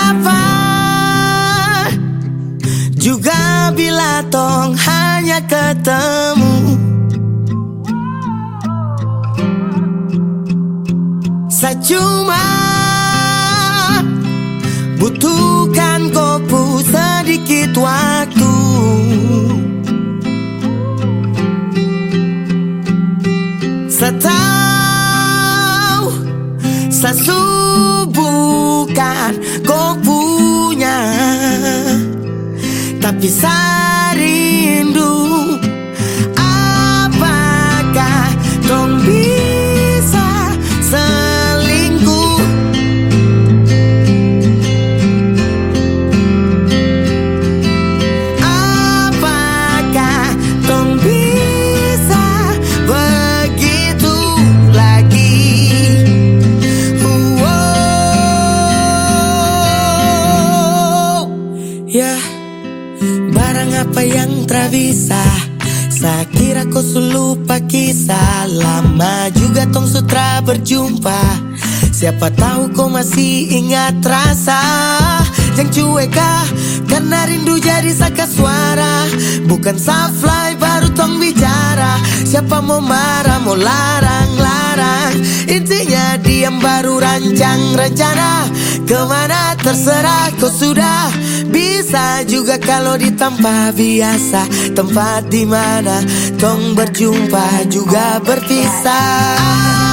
apa juga bila tong hanya ketemu. Saya cuma butuhkan kopu sedikit waktu. Saya tahu saya bukan kopunya, tapi saya rindu. Apakah tong bisa selingkuh? Apakah tong bisa begitu lagi? Ya, barang apa yang tak bisa. Saya kira kau lupa kisah. Lama juga tong sutra berjumpa. Siapa tahu kau masih ingat rasa yang cuekah karena rindu jadi saka suara. Bukan safly baru tong bicara. Siapa mau marah mau larang-larang, intinya diam baru rancang rencana. Kemana terserah kau sudah. Bisa juga kalau di tempat biasa, tempat dimana tong berjumpa juga berpisah.